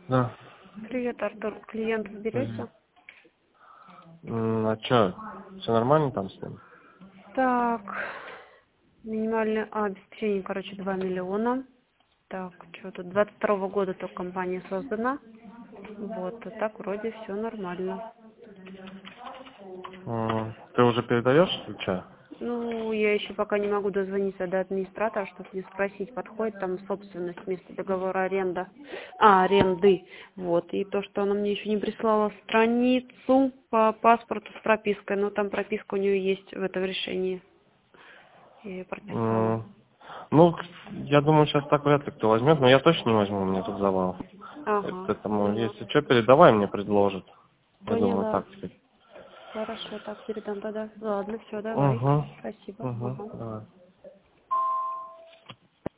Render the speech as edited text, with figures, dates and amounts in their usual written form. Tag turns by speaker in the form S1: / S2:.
S1: Да.
S2: Привет, Артур. Клиент
S1: Мгм.
S2: разберете?
S1: А чё, все нормально там с ним?
S2: Так, минимальное обеспечение, короче, 2 миллиона. Так, что тут, 22 года только компания создана. Вот, а так вроде все нормально.
S1: Ты уже передаешь или чё?
S2: Ну, я еще пока не могу дозвониться до администратора, чтобы не спросить, подходит там собственность вместо договора аренды. Вот, и то, что она мне еще не прислала страницу по паспорту с пропиской, но там прописка у нее есть в этом решении. Я ее прописала.
S1: Ну, я думаю, сейчас так вряд ли кто возьмет, но я точно не возьму, у меня тут завал.
S2: Ага,
S1: Поэтому,
S2: поняла.
S1: если что, передавай, мне предложат. Я думаю,
S2: Поняла.
S1: так теперь.
S2: Хорошо, так передам тогда. Ладно, все, давай.
S1: Угу.
S2: Спасибо.
S1: Угу.
S2: Ага.
S1: Давай.